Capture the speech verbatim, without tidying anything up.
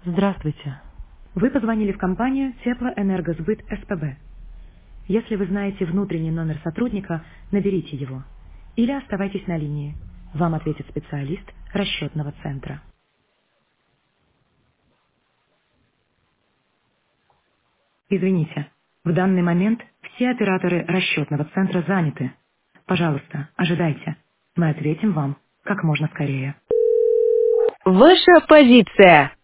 Здравствуйте. Вы позвонили в компанию Теплоэнергосбыт СПБ. Если вы знаете внутренний номер сотрудника, наберите его. Или оставайтесь на линии. Вам ответит специалист расчетного центра. Извините, в данный момент все операторы расчетного центра заняты. Пожалуйста, ожидайте. Мы ответим вам как можно скорее. Ваша позиция.